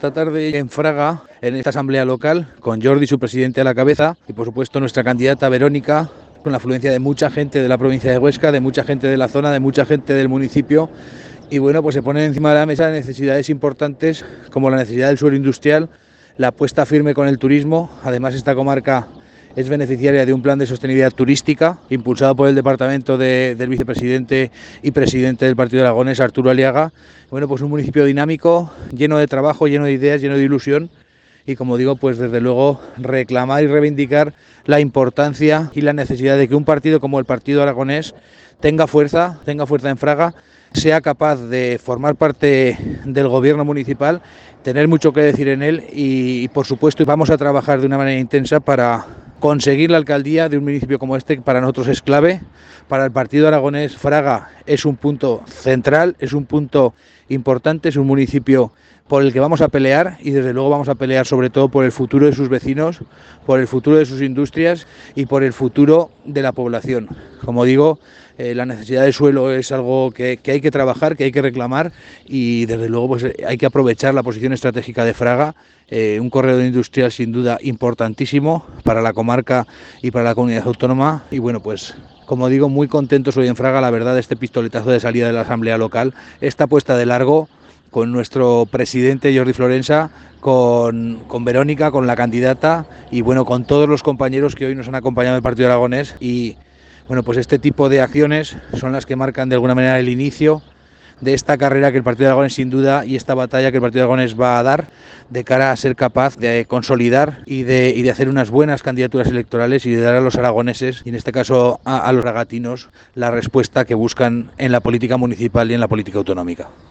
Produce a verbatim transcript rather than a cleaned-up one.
Esta tarde en Fraga, en esta asamblea local, con Jordi, su presidente, a la cabeza, y por supuesto nuestra candidata Verónica, con la afluencia de mucha gente de la provincia de Huesca, de mucha gente de la zona, de mucha gente del municipio. Y bueno, pues se ponen encima de la mesa necesidades importantes como la necesidad del suelo industrial, la apuesta firme con el turismo. Además, esta comarca es beneficiaria de un plan de sostenibilidad turística impulsado por el departamento de, del vicepresidente y presidente del Partido Aragonés, Arturo Aliaga. Bueno, pues un municipio dinámico, lleno de trabajo, lleno de ideas, lleno de ilusión. Y como digo, pues desde luego reclamar y reivindicar la importancia y la necesidad de que un partido como el Partido Aragonés tenga fuerza, tenga fuerza en Fraga, sea capaz de formar parte del gobierno municipal, tener mucho que decir en él y, y por supuesto vamos a trabajar de una manera intensa para conseguir la alcaldía de un municipio como este, que para nosotros es clave. Para el Partido Aragonés, Fraga es un punto central, es un punto importante, es un municipio por el que vamos a pelear y desde luego vamos a pelear sobre todo por el futuro de sus vecinos, por el futuro de sus industrias y por el futuro de la población. Como digo, eh, la necesidad de suelo es algo que, que hay que trabajar, que hay que reclamar y desde luego pues, hay que aprovechar la posición estratégica de Fraga, eh, un corredor industrial sin duda importantísimo para la comarca y para la comunidad autónoma y bueno pues como digo muy contentos hoy en Fraga, la verdad, de este pistoletazo de salida de la asamblea local, esta puesta de largo con nuestro presidente Jordi Florensa, con, con Verónica, con la candidata y bueno, con todos los compañeros que hoy nos han acompañado del Partido Aragonés y bueno, pues este tipo de acciones son las que marcan de alguna manera el inicio de esta carrera que el Partido Aragonés sin duda y esta batalla que el Partido Aragonés va a dar de cara a ser capaz de consolidar y de, y de hacer unas buenas candidaturas electorales y de dar a los aragoneses y en este caso a, a los ragatinos la respuesta que buscan en la política municipal y en la política autonómica.